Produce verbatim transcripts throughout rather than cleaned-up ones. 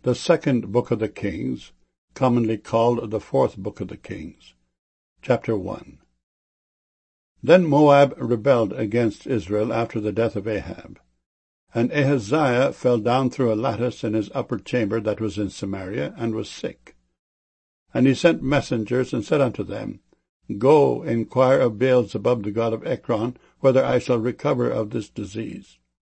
The second book of the Kings, commonly called the fourth book of the Kings. Chapter one. Then Moab rebelled against Israel after the death of Ahab. And Ahaziah fell down through a lattice in his upper chamber that was in Samaria, and was sick. And he sent messengers, and said unto them, Go, inquire of Beelzebub the god of Ekron, whether I shall recover of this disease.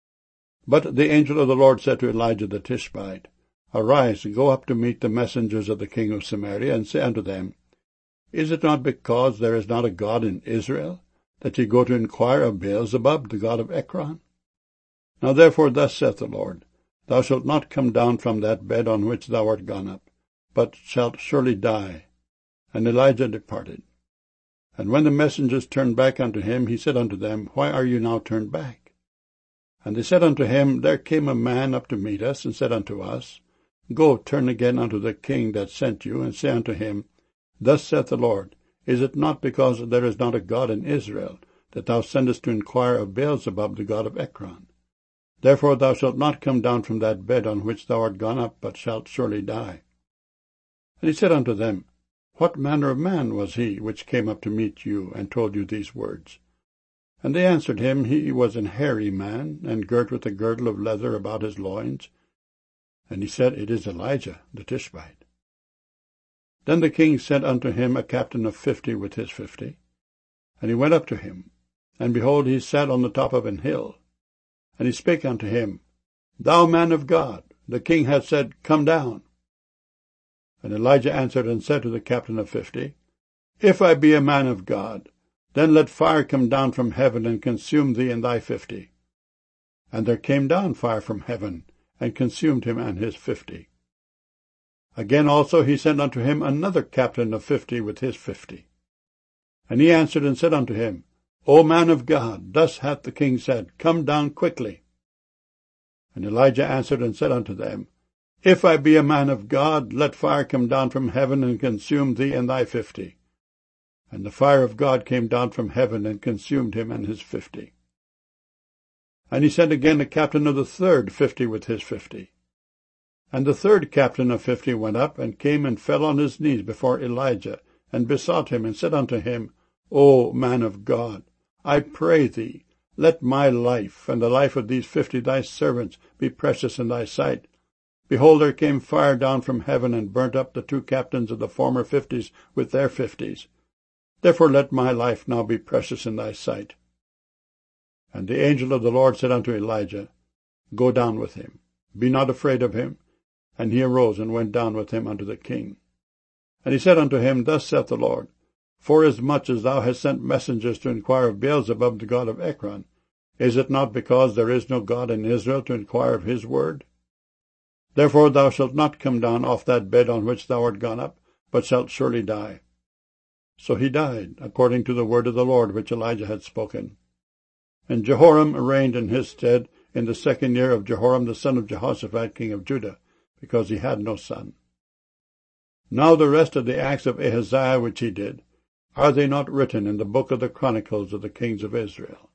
But the angel of the Lord said to Elijah the Tishbite, Arise, go up to meet the messengers of the king of Samaria, and say unto them, Is it not because there is not a God in Israel, that ye go to inquire of Beelzebub, the god of Ekron? Now therefore thus saith the Lord, Thou shalt not come down from that bed on which thou art gone up, but shalt surely die. And Elijah departed. And when the messengers turned back unto him, he said unto them, Why are you now turned back? And they said unto him, There came a man up to meet us, and said unto us, Go, turn again unto the king that sent you, and say unto him, Thus saith the Lord, Is it not because there is not a God in Israel, that thou sendest to inquire of Beelzebub the god of Ekron? Therefore thou shalt not come down from that bed on which thou art gone up, but shalt surely die. And he said unto them, What manner of man was he which came up to meet you, and told you these words? And they answered him, He was an hairy man, and girt with a girdle of leather about his loins. And he said, It is Elijah the Tishbite. Then the king sent unto him a captain of fifty with his fifty. And he went up to him, and behold, he sat on the top of an hill. And he spake unto him, Thou man of God, the king hath said, Come down. And Elijah answered and said to the captain of fifty, If I be a man of God, then let fire come down from heaven, and consume thee and thy fifty. And there came down fire from heaven, and consumed him and his fifty. Again also he sent unto him another captain of fifty with his fifty. And he answered and said unto him, O man of God, thus hath the king said, Come down quickly. And Elijah answered and said unto them, If I be a man of God, let fire come down from heaven, and consume thee and thy fifty. And the fire of God came down from heaven, and consumed him and his fifty. And he sent again a captain of the third fifty with his fifty. And the third captain of fifty went up, and came and fell on his knees before Elijah, and besought him, and said unto him, O man of God, I pray thee, let my life, and the life of these fifty thy servants, be precious in thy sight. Behold, there came fire down from heaven, and burnt up the two captains of the former fifties with their fifties. Therefore let my life now be precious in thy sight. And the angel of the Lord said unto Elijah, Go down with him, be not afraid of him. And he arose and went down with him unto the king. And he said unto him, Thus saith the Lord, Forasmuch as thou hast sent messengers to inquire of Beelzebub the god of Ekron, is it not because there is no God in Israel to inquire of his word? Therefore thou shalt not come down off that bed on which thou art gone up, but shalt surely die. So he died, according to the word of the Lord which Elijah had spoken. And Jehoram reigned in his stead in the second year of Jehoram the son of Jehoshaphat king of Judah, because he had no son. Now the rest of the acts of Ahaziah which he did, are they not written in the book of the Chronicles of the kings of Israel?